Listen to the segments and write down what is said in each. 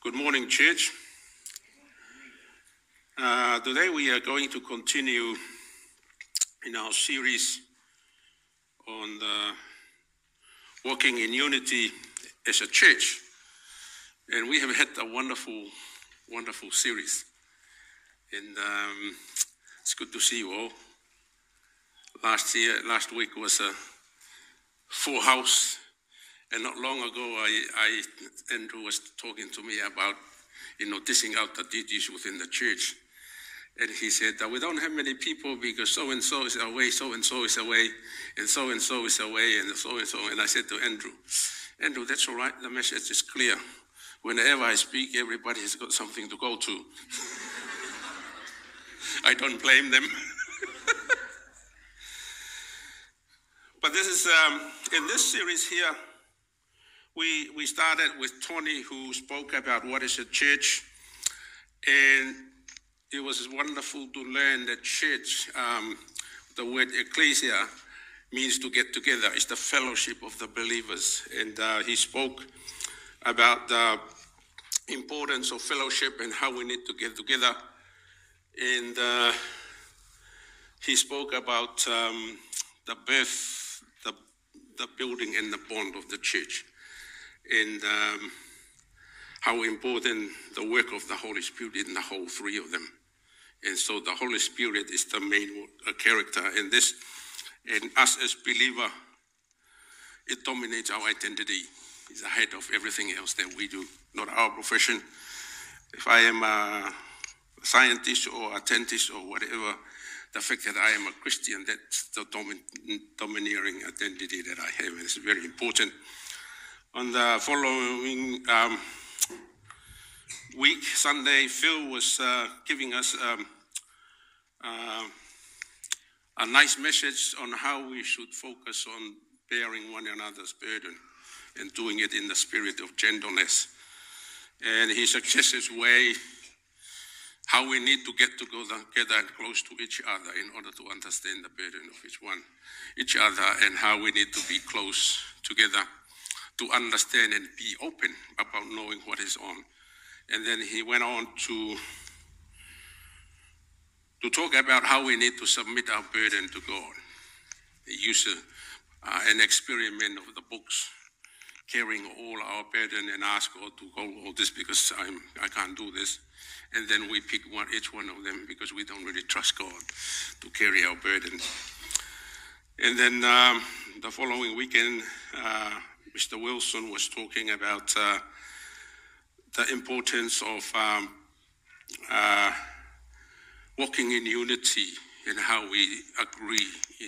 Good morning, church. Today we are going to continue in our series on walking in unity as a church. And we have had a wonderful series. And it's good to see you all. Last week was a full house. And not long ago, Andrew was talking to me about, dishing out the duties within the church. And he said that we don't have many people because so-and-so is away, so-and-so is away, and so-and-so is away, and so-and-so. And I said to Andrew, that's all right. The message is clear. Whenever I speak, everybody has got something to go to. I don't blame them. But this is, in this series here, we started with Tony, who spoke about what is a church, and it was wonderful to learn that church, the word ecclesia, means to get together. It's the fellowship of the believers, and he spoke about the importance of fellowship and how we need to get together, and he spoke about the birth, the building and the bond of the church, and how important the work of the Holy Spirit in the whole three of them. And so the Holy Spirit is the main character in this. And us as believer, it dominates our identity. It's ahead of everything else that we do, not our profession. If I am a scientist or a dentist or whatever, the fact that I am a Christian, that's the domineering identity that I have. And it's very important. On the following week, Sunday, Phil was giving us a nice message on how we should focus on bearing one another's burden and doing it in the spirit of gentleness. And he suggested a way how we need to get together and close to each other in order to understand the burden of each other, and how we need to be close together to understand and be open about knowing what is on. And then he went on to talk about how we need to submit our burden to God. He used an experiment of the books, carrying all our burden and ask God to hold all this because I can't do this. And then we pick each one of them because we don't really trust God to carry our burden. And then the following weekend, Mr. Wilson was talking about the importance of walking in unity and how we agree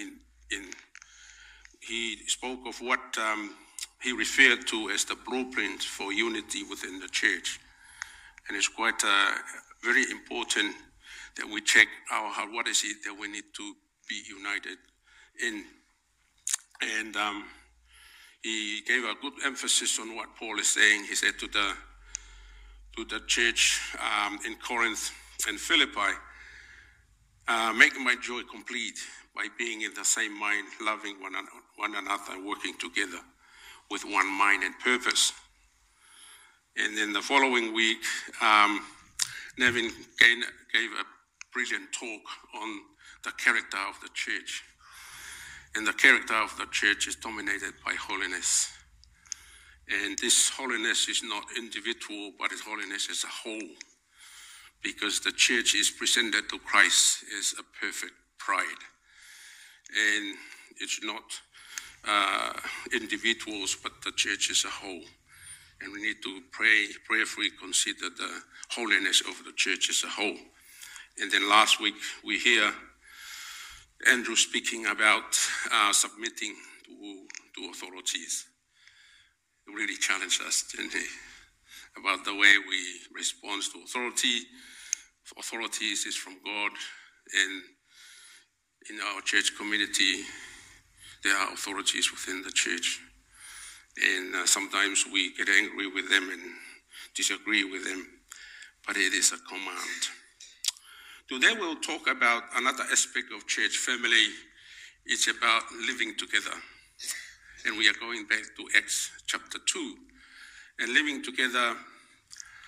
he spoke of what he referred to as the blueprint for unity within the church. And it's quite very important that we check our heart. What is it that we need to be united in? And he gave a good emphasis on what Paul is saying. He said to the church in Corinth and Philippi, make my joy complete by being in the same mind, loving one another, and working together with one mind and purpose. And then the following week, Nevin gave a brilliant talk on the character of the church. And the character of the church is dominated by holiness. And this holiness is not individual, but it's holiness as a whole. Because the church is presented to Christ as a perfect bride. And it's not individuals, but the church as a whole. And we need to prayerfully consider the holiness of the church as a whole. And then last week, we hear Andrew speaking about submitting to authorities. It really challenged us, didn't he? About the way we respond to authority. Authorities is from God, and in our church community, there are authorities within the church. And sometimes we get angry with them and disagree with them, but it is a command. Today we'll talk about another aspect of church family. It's about living together. And we are going back to Acts chapter 2. And living together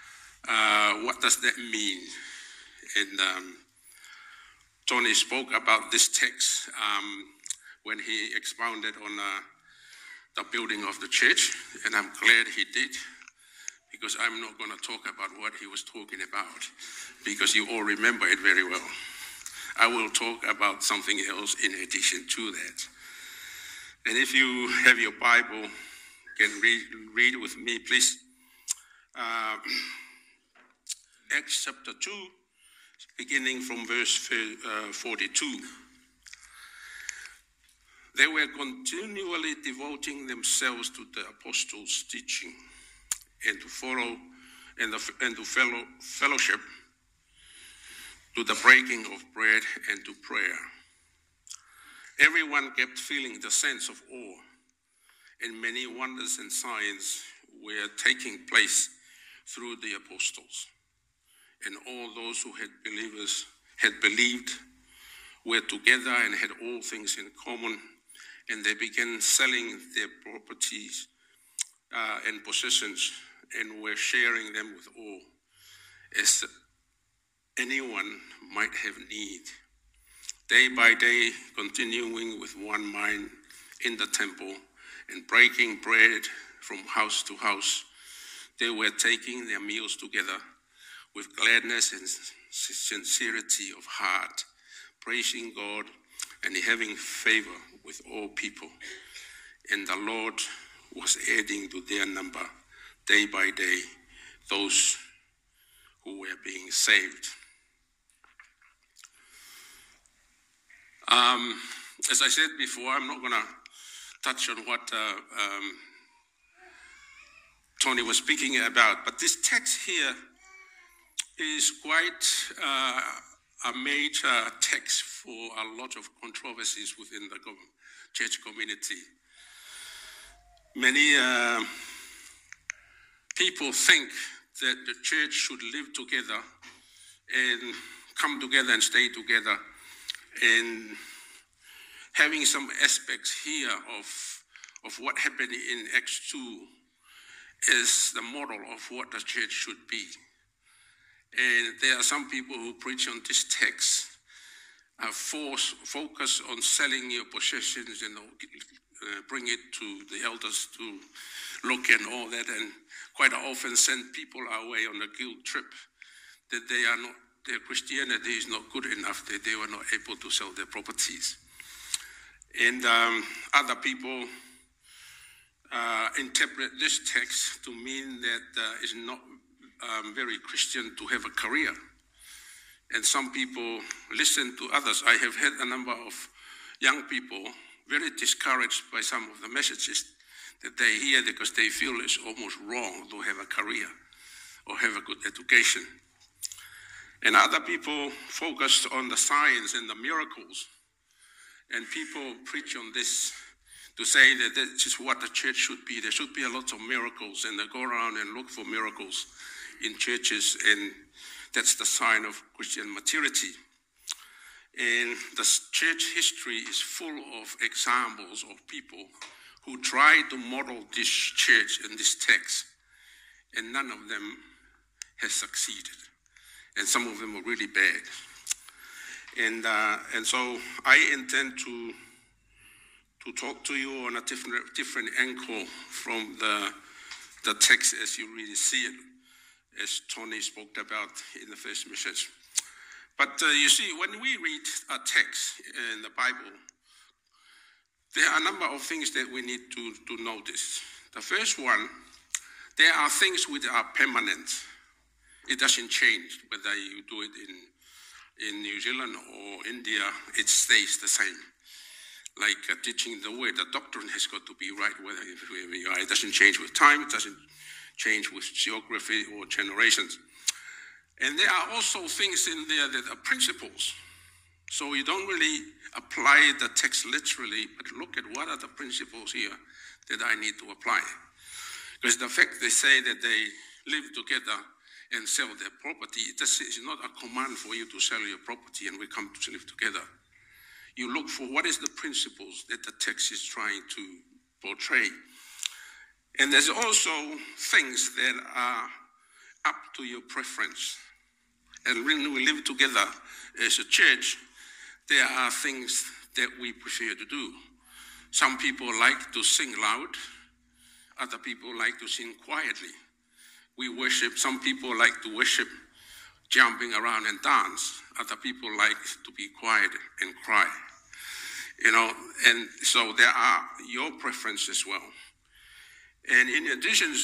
What does that mean? And Tony spoke about this text when he expounded on the building of the church, and I'm glad he did, because I'm not going to talk about what he was talking about, because you all remember it very well. I will talk about something else in addition to that. And if you have your Bible, can read with me, please. Acts chapter 2, beginning from verse 42. They were continually devoting themselves to the apostles' teaching and to fellowship, to the breaking of bread and to prayer. Everyone kept feeling the sense of awe, and many wonders and signs were taking place through the apostles. And all those who had believed were together and had all things in common, and they began selling their properties and possessions and were sharing them with all, as anyone might have need. Day by day, continuing with one mind in the temple and breaking bread from house to house, they were taking their meals together with gladness and sincerity of heart, praising God and having favor with all people. And the Lord was adding to their number day by day those who were being saved. As I said before, I'm not going to touch on what Tony was speaking about, but this text here is quite a major text for a lot of controversies within the church community. Many people think that the church should live together and come together and stay together, and having some aspects here of what happened in Acts 2 is the model of what the church should be. And there are some people who preach on this text, focus on selling your possessions and bring it to the elders to look and all that, and quite often send people away on a guilt trip that their Christianity is not good enough, that they were not able to sell their properties. And other people interpret this text to mean that it's not very Christian to have a career. And some people listen to others. I have had a number of young people very discouraged by some of the messages that they hear because they feel it's almost wrong to have a career or have a good education. And other people focus on the signs and the miracles. And people preach on this to say that this is what the church should be. There should be a lot of miracles, and they go around and look for miracles in churches, and that's the sign of Christian maturity. And the church history is full of examples of people who try to model this church and this text, and none of them has succeeded. And some of them are really bad. And so I intend to talk to you on a different angle from the text as you really see it, as Tony spoke about in the first message. But you see, when we read a text in the Bible, there are a number of things that we need to notice. The first one, there are things which are permanent. It doesn't change whether you do it in New Zealand or India, it stays the same. Like teaching the word, the doctrine has got to be right wherever you are. It doesn't change with time, it doesn't change with geography or generations. And there are also things in there that are principles. So you don't really apply the text literally, but look at what are the principles here that I need to apply. Because the fact they say that they live together and sell their property, it's not a command for you to sell your property and we come to live together. You look for what is the principles that the text is trying to portray. And there's also things that are up to your preference. And when we live together as a church, there are things that we prefer to do. Some people like to sing loud. Other people like to sing quietly. We worship. Some people like to worship jumping around and dance. Other people like to be quiet and cry. And so there are your preferences as well. And in addition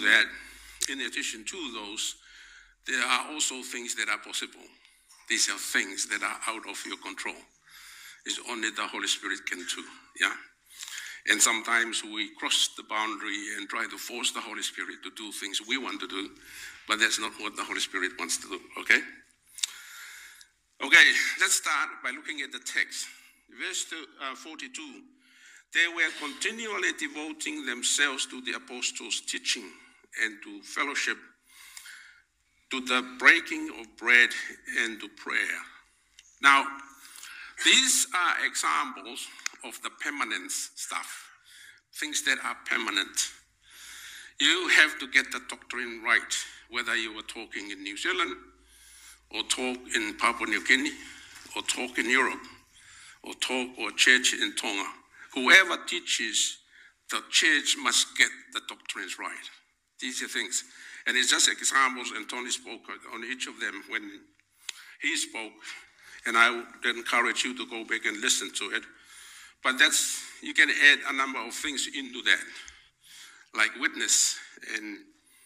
to those, there are also things that are possible. These are things that are out of your control. It's only the Holy Spirit can do, yeah? And sometimes we cross the boundary and try to force the Holy Spirit to do things we want to do, but that's not what the Holy Spirit wants to do, okay? Okay, let's start by looking at the text. Verse 42, they were continually devoting themselves to the apostles' teaching and to fellowship, to the breaking of bread and to prayer. Now, these are examples of the permanent stuff, things that are permanent. You have to get the doctrine right, whether you were talking in New Zealand, or talk in Papua New Guinea, or talk in Europe, or church in Tonga. Whoever teaches, the church must get the doctrines right. These are things. And it's just examples, and Tony spoke on each of them when he spoke. And I would encourage you to go back and listen to it. But you can add a number of things into that, like witness. And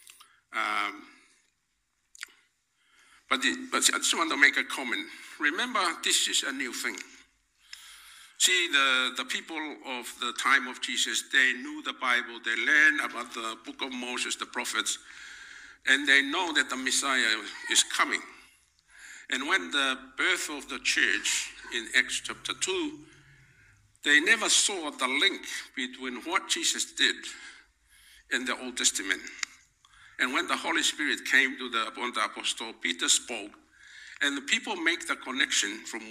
but I just want to make a comment. Remember, this is a new thing. See, the people of the time of Jesus, they knew the Bible, they learned about the book of Moses, the prophets, and they know that the Messiah is coming. And when the birth of the church in Acts chapter 2, they never saw the link between what Jesus did in the Old Testament. And when the Holy Spirit came upon the apostle, Peter spoke, and the people make the connection from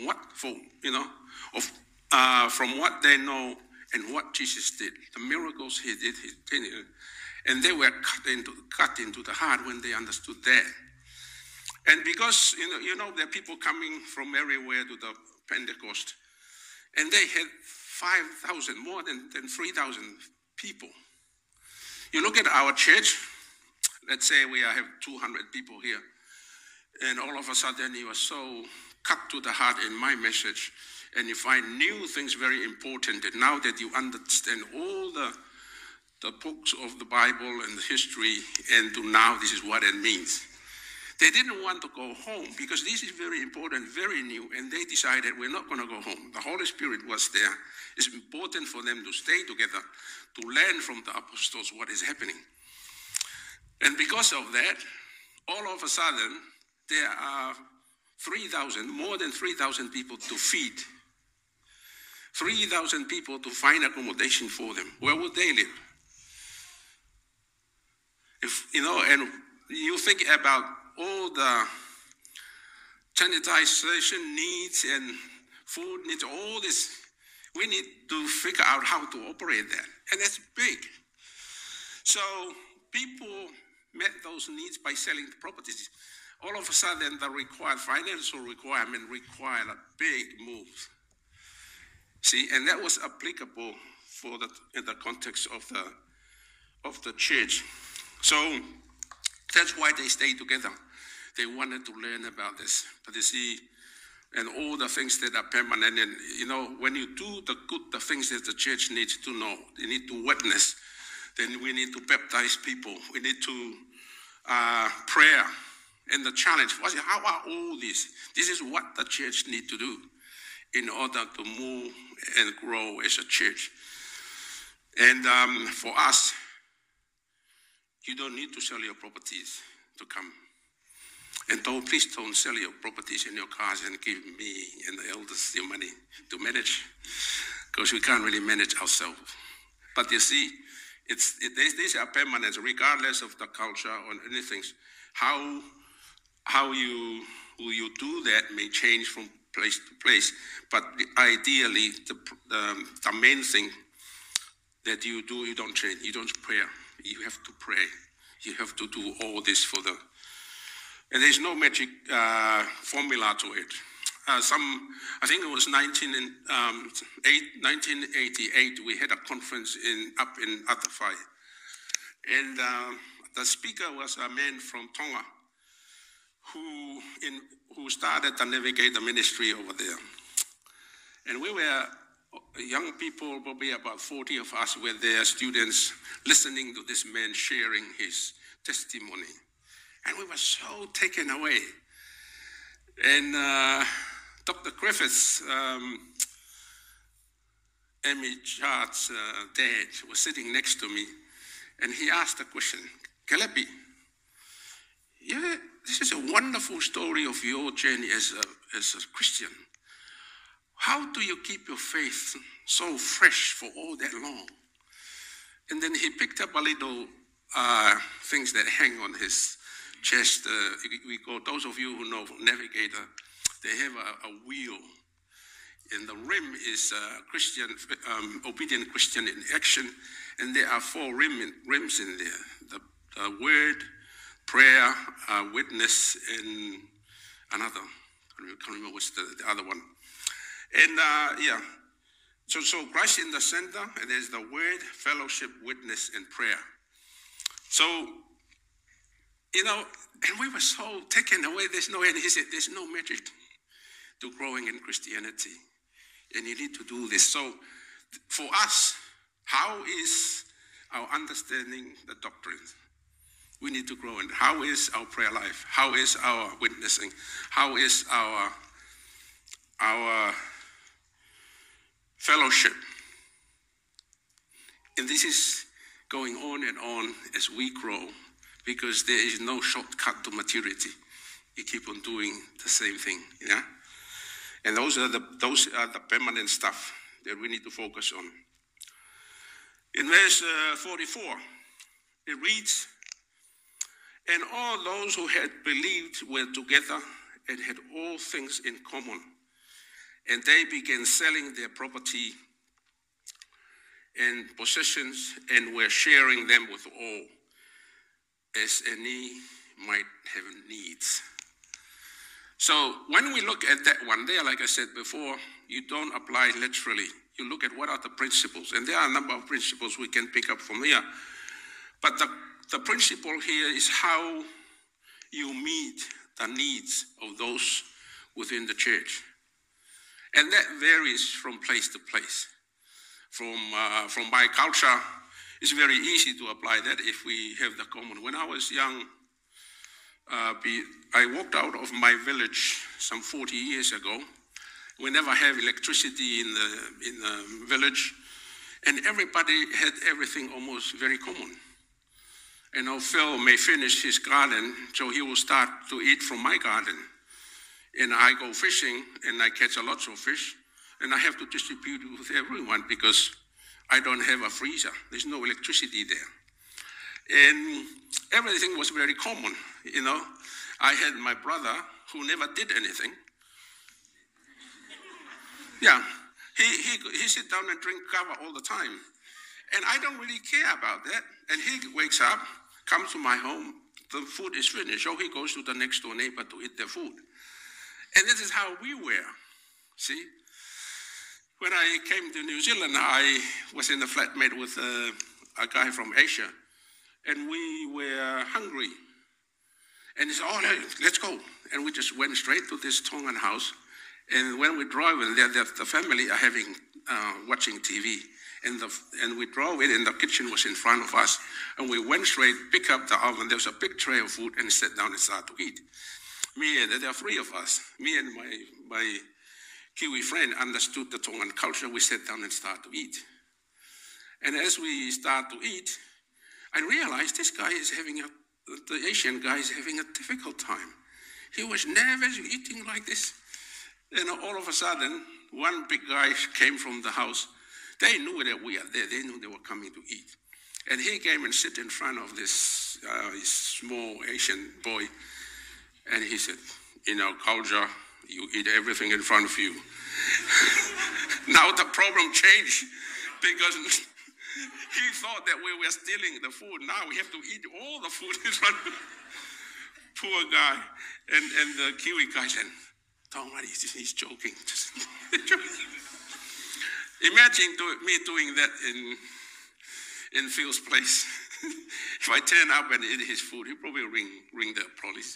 from what they know and what Jesus did, the miracles he did, and they were cut into the heart when they understood that. And because there are people coming from everywhere to the Pentecost, and they had 5,000, more than 3,000 people. You look at our church. Let's say we have 200 people here, and all of a sudden you are so cut to the heart in my message, and you find new things very important, and now that you understand all the books of the Bible and the history, and to now this is what it means. They didn't want to go home because this is very important, very new, and they decided we're not going to go home. The Holy Spirit was there. It's important for them to stay together, to learn from the apostles what is happening. And because of that, all of a sudden, there are more than 3,000 people to feed. 3,000 people to find accommodation for them. Where would they live? And you think about all the sanitization needs and food needs, all this, we need to figure out how to operate that. And that's big. So people met those needs by selling the properties. All of a sudden, the financial requirement required a big move. See, and that was applicable in the context of the church. So that's why they stayed together. They wanted to learn about this. But you see, and all the things that are permanent, and when you do the things that the church needs to know, they need to witness. Then we need to baptize people. We need to prayer. And the challenge was, how are all these? This is what the church needs to do in order to move and grow as a church. And for us, you don't need to sell your properties to come. And please don't sell your properties and your cars and give me and the elders your money to manage, because we can't really manage ourselves. But you see, these are permanent, regardless of the culture or anything. How you do that may change from place to place, but ideally, the main thing that you do, you don't change. You don't pray. You have to pray. You have to do all this for And there's no magic formula to it. I think it was 1988, we had a conference up in Atawhai. And the speaker was a man from Tonga who started the Navigator ministry over there. And we were young people, probably about 40 of us were there, students, listening to this man sharing his testimony. And we were so taken away. And Dr. Griffiths, Amy Chard's dad, was sitting next to me, and he asked a question, Kelepi, yeah, this is a wonderful story of your journey as a Christian. How do you keep your faith so fresh for all that long? And then he picked up a little things that hang on his chest. Those of you who know Navigator, they have a wheel. And the rim is Christian, obedient Christian in action. And there are 4 rims in there. The word, prayer, witness, and another. I can't remember what's the other one. And so Christ in the center, and there's the word, fellowship, witness, and prayer. So, and we were so taken away, and he said, there's no magic to growing in Christianity. And you need to do this. So for us, how is our understanding the doctrines? We need to grow in. How is our prayer life? How is our witnessing? How is our fellowship? And this is going on and on as we grow, because there is no shortcut to maturity. You keep on doing the same thing, yeah? And those are the permanent stuff that we need to focus on. In verse 44, it reads, and all those who had believed were together and had all things in common. And they began selling their property and possessions and were sharing them with all, as any might have needs. So when we look at that one there, like I said before, you don't apply literally. You look at what are the principles, and there are a number of principles we can pick up from here. But the principle here is how you meet the needs of those within the church. And that varies from place to place. From my culture, it's very easy to apply that if we have the common. When I was young, I walked out of my village some 40 years ago. We never have electricity in the village, and everybody had everything almost very common. And now Phil may finish his garden, so he will start to eat from my garden. And I go fishing, and I catch a lot of fish, and I have to distribute it with everyone because I don't have a freezer. There's no electricity there. And everything was very common, I had my brother who never did anything. Yeah, he sit down and drink kava all the time. And I don't really care about that. And he wakes up, comes to my home, the food is finished, so he goes to the next door neighbor to eat their food. And this is how we were, see? When I came to New Zealand, I was in a flatmate with a guy from Asia, and we were hungry. And he said, let's go. And we just went straight to this Tongan house. And when we drove in there, the family are watching TV. And we drove in, and the kitchen was in front of us. And we went straight, pick up the oven. There was a big tray of food, and sat down and started to eat. There are 3 of us. Me and my Kiwi friend understood the Tongan culture. We sat down and started to eat. And as we start to eat, I realized this guy is the Asian guy is having a difficult time. He was never eating like this. And all of a sudden, one big guy came from the house. They knew that we are there. They knew they were coming to eat. And he came and sat in front of this small Asian boy. And he said, in our culture, you eat everything in front of you. Now the problem changed because he thought that we were stealing the food. Now we have to eat all the food in front of him. Poor guy. And the Kiwi guy said, don't worry, he's joking. Imagine me doing that in Phil's place. If I turn up and eat his food, he'll probably ring the police.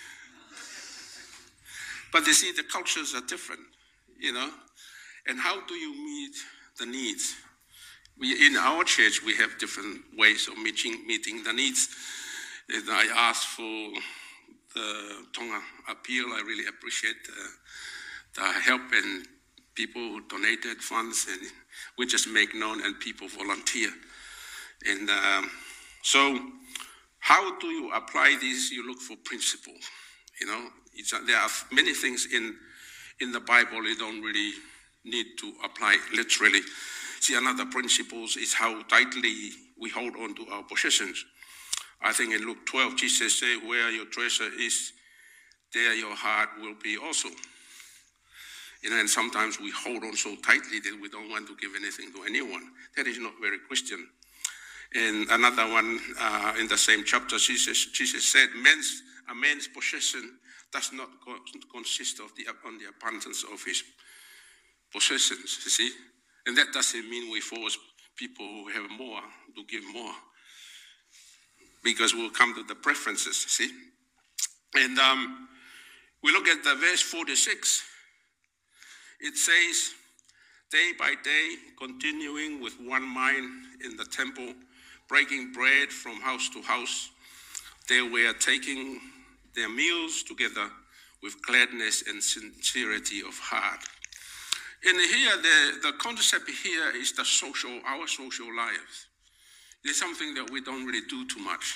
But you see, the cultures are different, And how do you meet the needs? In our church, we have different ways of meeting the needs. And I asked for the Tonga appeal. I really appreciate the help and people who donated funds, and we just make known and people volunteer. And so how do you apply this? You look for principle. There are many things in the Bible you don't really need to apply literally. See, another principle is how tightly we hold on to our possessions. I think in Luke 12, Jesus said, where your treasure is, there your heart will be also. And sometimes we hold on so tightly that we don't want to give anything to anyone. That is not very Christian. And another one in the same chapter, Jesus said, a man's possession does not consist on the abundance of his possessions, you see. And that doesn't mean we force people who have more to give more, because we'll come to the preferences, see. And we look at the verse 46. It says, day by day, continuing with one mind in the temple, breaking bread from house to house, they were taking their meals together with gladness and sincerity of heart. And here, the concept here is our social lives. It's something that we don't really do too much,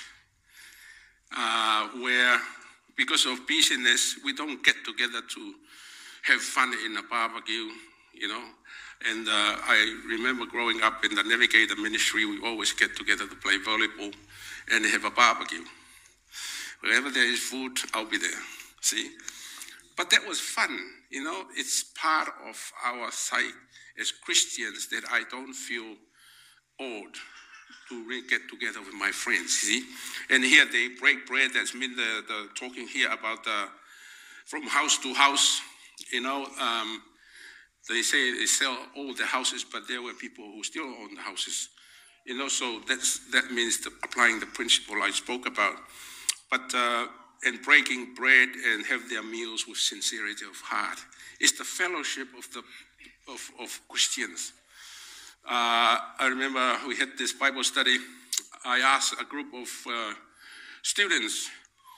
where because of busyness, we don't get together to have fun in a barbecue, And I remember growing up in the Navigator ministry, we always get together to play volleyball and have a barbecue. Wherever there is food, I'll be there, see? But that was fun, It's part of our sight as Christians that I don't feel old to get together with my friends, see? And here they break bread. That's mean the talking here about from house to house, They say they sell all the houses, but there were people who still own the houses, So that means applying the principle I spoke about. But and breaking bread and have their meals with sincerity of heart. It's the fellowship of Christians. I remember we had this Bible study. I asked a group of students,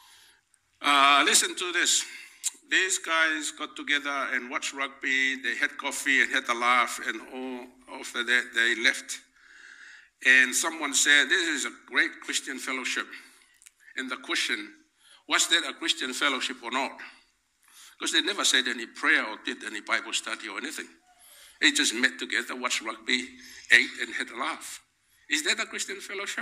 listen to this. These guys got together and watched rugby. They had coffee and had a laugh, and all after that they left. And someone said, this is a great Christian fellowship. And the question, was that a Christian fellowship or not? Because they never said any prayer or did any Bible study or anything. They just met together, watched rugby, ate, and had a laugh. Is that a Christian fellowship?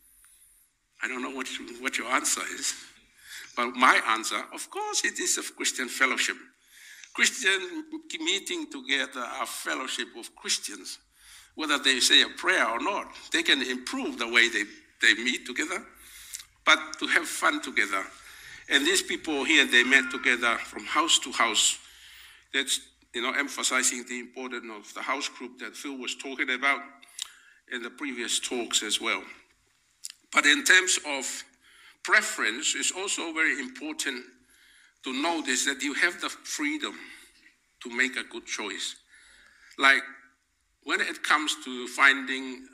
I don't know what your answer is. But my answer, of course it is a Christian fellowship. Christian meeting together are fellowship of Christians. Whether they say a prayer or not, they can improve the way they meet together, but to have fun together. And these people here, they met together from house to house. That's, emphasizing the importance of the house group that Phil was talking about in the previous talks as well. But in terms of preference, it's also very important to notice that you have the freedom to make a good choice. Like when it comes to finding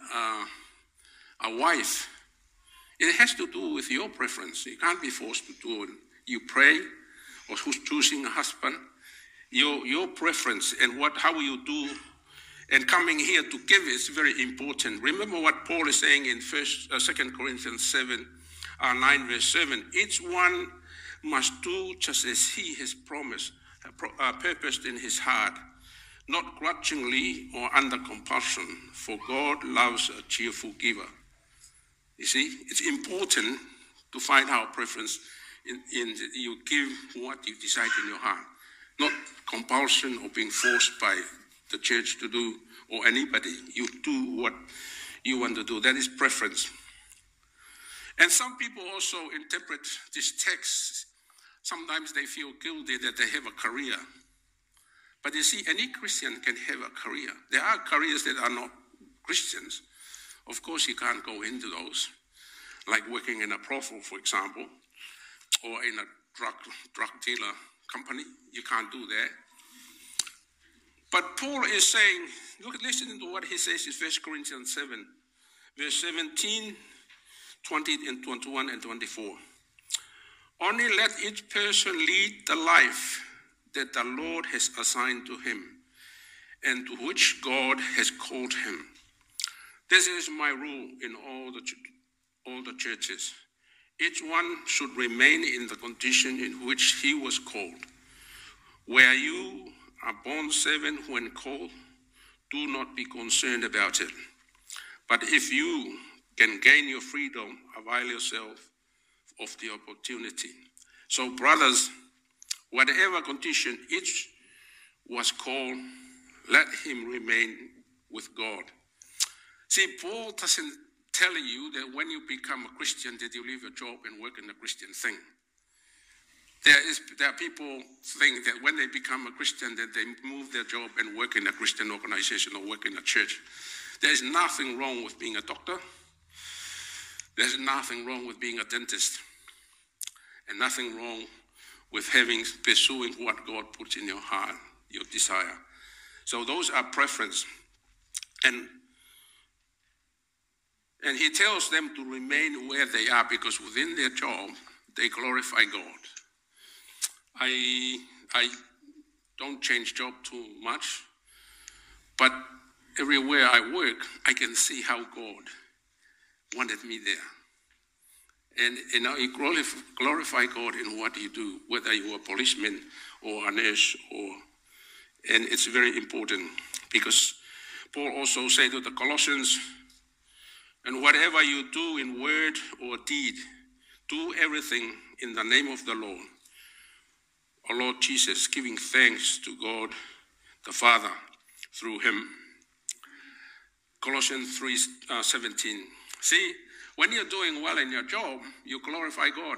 a wife, it has to do with your preference. You can't be forced to do it. You pray, or who's choosing a husband, your preference and how you do, and coming here to give is very important. Remember what Paul is saying in 2 Corinthians 9 verse 7. Each one must do just as he has purposed in his heart, not grudgingly or under compulsion, for God loves a cheerful giver. You see, it's important to find our preference in you give what you decide in your heart, not compulsion or being forced by the church to do or anybody. You do what you want to do. That is preference. And some people also interpret this text sometimes they feel guilty that they have a career. But you see, any Christian can have a career. There are careers that are not Christians. Of course, you can't go into those, like working in a brothel, for example, or in a drug dealer company. You can't do that. But Paul is saying, look, listen to what he says in 1 Corinthians 7, verse 17, 20, and 21 and 24. Only let each person lead the life that the Lord has assigned to him and to which God has called him. This is my rule in all the churches. Each one should remain in the condition in which he was called. Where you are born servant when called, do not be concerned about it. But if you can gain your freedom, avail yourself of the opportunity. So, brothers, whatever condition each was called, let him remain with God. See, Paul doesn't tell you that when you become a Christian that you leave your job and work in a Christian thing. There are people think that when they become a Christian that they move their job and work in a Christian organization or work in a church. There's nothing wrong with being a doctor. There's nothing wrong with being a dentist. And nothing wrong with pursuing what God puts in your heart, your desire. So those are preference. And he tells them to remain where they are because within their job, they glorify God. I don't change job too much, but everywhere I work, I can see how God wanted me there. And you glorify God in what you do, whether you're a policeman or a nurse, and it's very important because Paul also said to the Colossians, and whatever you do in word or deed, do everything in the name of the Lord, our Lord Jesus, giving thanks to God the Father through him. Colossians 3:17. See, when you're doing well in your job, you glorify God.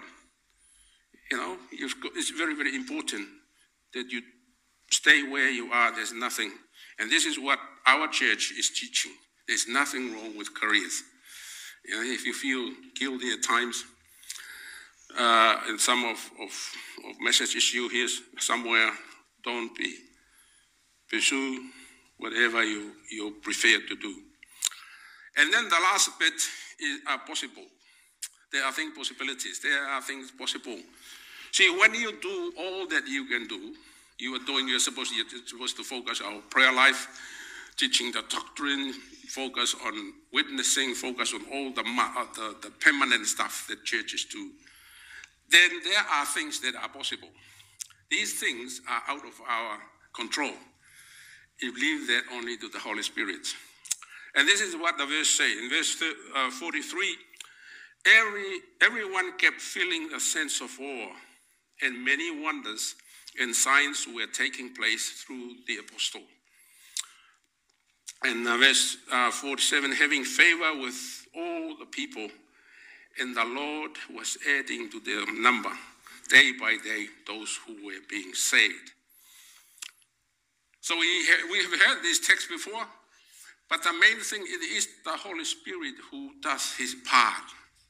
It's very, very important that you stay where you are. There's nothing. And this is what our church is teaching. There's nothing wrong with careers. If you feel guilty at times, in some of messages you hear somewhere, don't pursue whatever you prefer to do. And then the last bit are possible. There are possibilities. There are things possible. See, when you do all that you can do, you're supposed to focus on prayer life, teaching the doctrine, focus on witnessing, focus on all the permanent stuff that churches do. Then there are things that are possible. These things are out of our control. You leave that only to the Holy Spirit. And this is what the verse says. In verse 43, everyone kept feeling a sense of awe, and many wonders and signs were taking place through the apostle. And verse 47, having favor with all the people, and the Lord was adding to their number, day by day, those who were being saved. So we have heard this text before, but the main thing it is the Holy Spirit who does his part.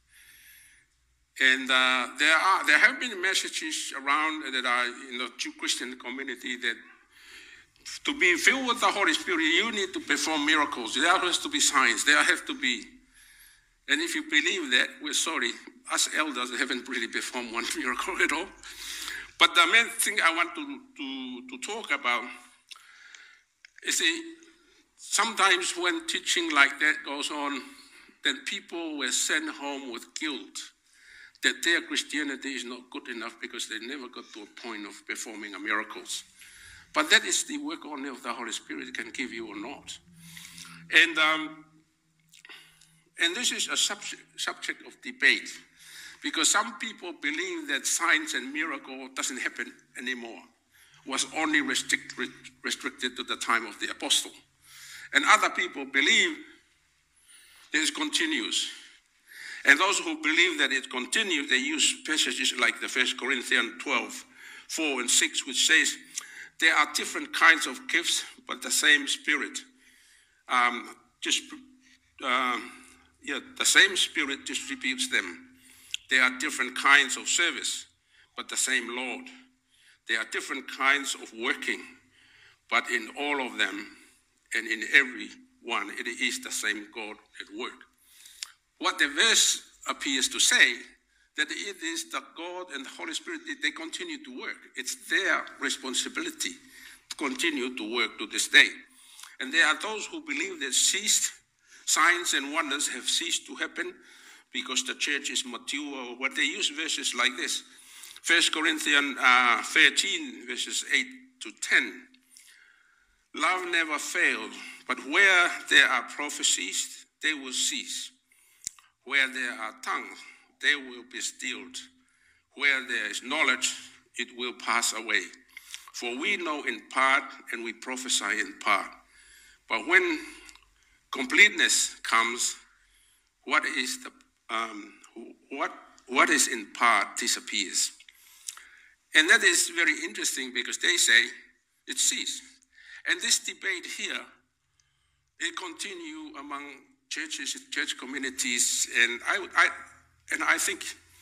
And there have been messages around that are in the Jew Christian community that to be filled with the Holy Spirit, you need to perform miracles. There has to be signs. There have to be. And if you believe that, we're sorry. Us elders haven't really performed one miracle at all. But the main thing I want to talk about is sometimes when teaching like that goes on, then people were sent home with guilt that their Christianity is not good enough because they never got to a point of performing miracles. But that is the work only of the Holy Spirit can give you or not. And this is a subject of debate because some people believe that signs and miracle doesn't happen anymore, was only restricted to the time of the apostle. And other people believe this continues. And those who believe that it continued, they use passages like the 1 Corinthians 12, 4 and 6, which says, there are different kinds of gifts, but the same Spirit. The same Spirit distributes them. There are different kinds of service, but the same Lord. There are different kinds of working, but in all of them and in every one, it is the same God at work. What the verse appears to say, that it is the God and the Holy Spirit, they continue to work. It's their responsibility to continue to work to this day. And there are those who believe that signs and wonders have ceased to happen because the church is mature. What they use verses like this, 1 Corinthians 13, verses 8 to 10. Love never failed, but where there are prophecies, they will cease. Where there are tongues, they will be stilled. Where there is knowledge, it will pass away. For we know in part and we prophesy in part. But when completeness comes, what is in part disappears. And that is very interesting because they say it ceased. And this debate here, it continue among churches, church communities, and I think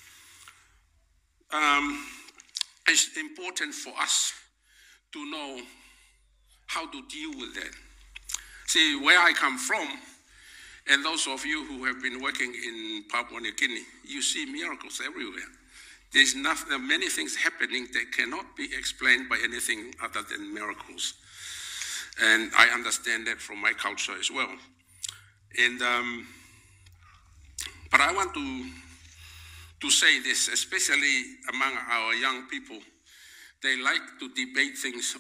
it's important for us to know how to deal with that. See, where I come from, and those of you who have been working in Papua New Guinea, you see miracles everywhere. There's many things happening that cannot be explained by anything other than miracles. And I understand that from my culture as well. And but I want to say this, especially among our young people. They like to debate things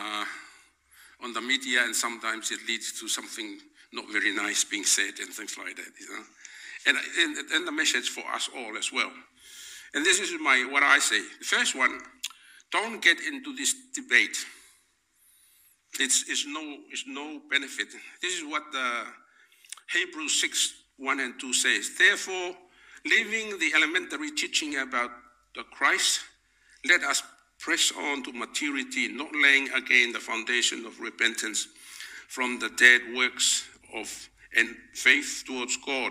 on the media, and sometimes it leads to something not very nice being said and things like that, you know. And the message for us all as well. And this is what I say. The first one, don't get into this debate. It's no benefit. This is what the Hebrews 6, 1 and 2 says. Therefore, leaving the elementary teaching about the Christ, let us press on to maturity, not laying again the foundation of repentance from the dead works of and faith towards God,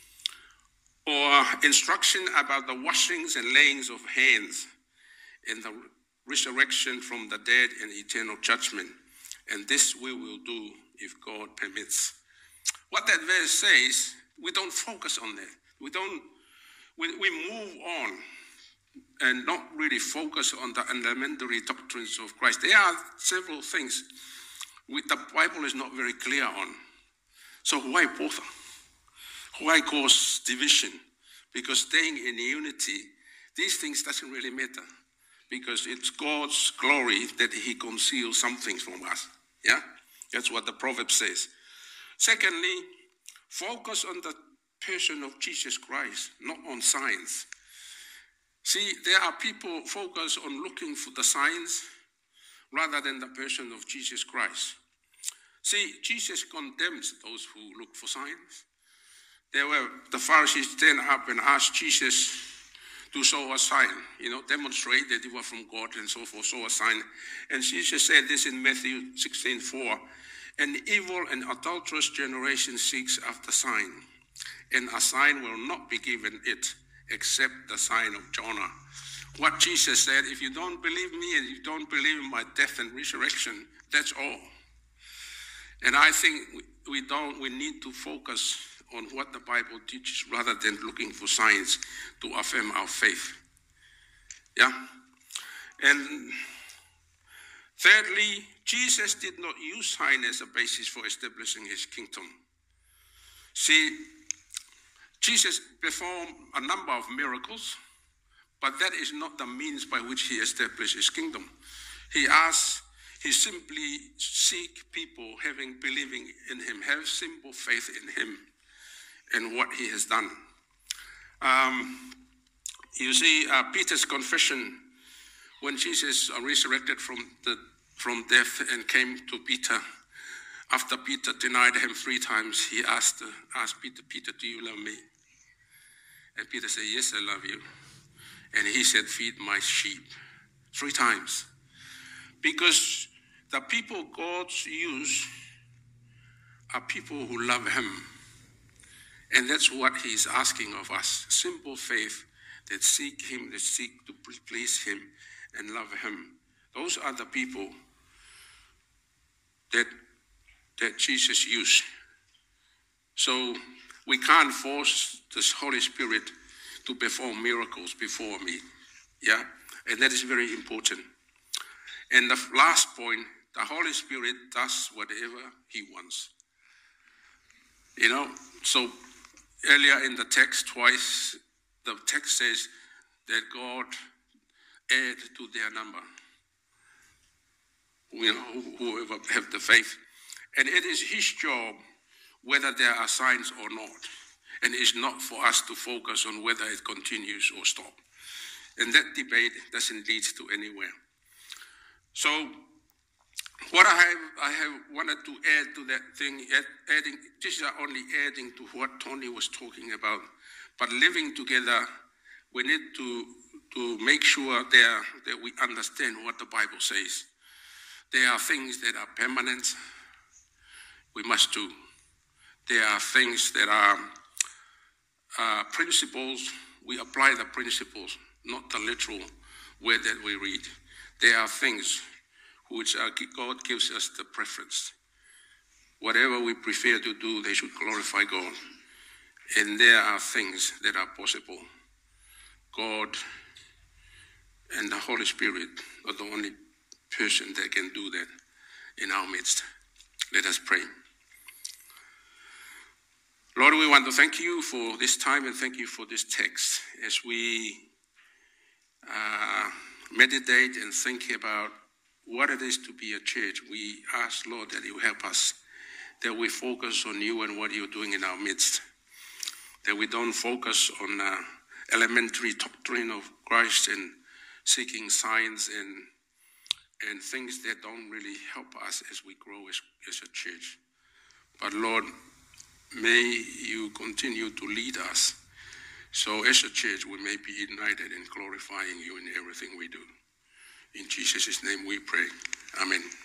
or instruction about the washings and layings of hands and the resurrection from the dead and eternal judgment. And this we will do if God permits. What that verse says, we don't focus on that. We move on and not really focus on the elementary doctrines of Christ. There are several things the Bible is not very clear on. So why bother? Why cause division? Because staying in unity, these things doesn't really matter. Because it's God's glory that he conceals some things from us. Yeah? That's what the proverb says. Secondly, focus on the person of Jesus Christ, not on signs. See, there are people focused on looking for the signs rather than the person of Jesus Christ. See, Jesus condemns those who look for signs. The Pharisees stand up and asked Jesus to show a sign, demonstrate that you were from God and so forth, show a sign. And Jesus said this in Matthew 16:4, an evil and adulterous generation seeks after sign, and a sign will not be given it except the sign of Jonah. What Jesus said, if you don't believe me and you don't believe in my death and resurrection, that's all. And I think we need to focus on what the Bible teaches rather than looking for signs to affirm our faith. Yeah? And thirdly, Jesus did not use sign as a basis for establishing his kingdom. See, Jesus performed a number of miracles, but that is not the means by which he established his kingdom. He simply seek people believing in him, have simple faith in him and what he has done. You see, Peter's confession when Jesus resurrected from death and came to Peter, after Peter denied him 3 times, he asked Peter, do you love me? And Peter said, yes, I love you. And he said, feed my sheep. 3 times. Because the people God uses are people who love him. And that's what he's asking of us. Simple faith that seek him, that seek to please him and love him. Those are the people that Jesus used. So we can't force this Holy Spirit to perform miracles before me. Yeah? And that is very important. And the last point, the Holy Spirit does whatever he wants. You know, so earlier in the text twice, the text says that God add to their number. You know, whoever have the faith. And it is his job whether there are signs or not. And it's not for us to focus on whether it continues or stop. And that debate doesn't lead to anywhere. So what I have wanted to add to that thing, adding, this is only adding to what Tony was talking about. But living together, we need to make sure that we understand what the Bible says. There are things that are permanent, we must do. There are things that are principles, we apply the principles, not the literal word that we read. There are things which God gives us the preference. Whatever we prefer to do, they should glorify God. And there are things that are possible. God and the Holy Spirit are the only person that can do that in our midst. Let us pray. Lord, we want to thank you for this time and thank you for this text. As we meditate and think about what it is to be a church, we ask, Lord, that you help us, that we focus on you and what you're doing in our midst, that we don't focus on elementary doctrine of Christ and seeking signs and things that don't really help us as we grow as a church. But Lord, may you continue to lead us so as a church we may be united in glorifying you in everything we do. In Jesus' name we pray. Amen.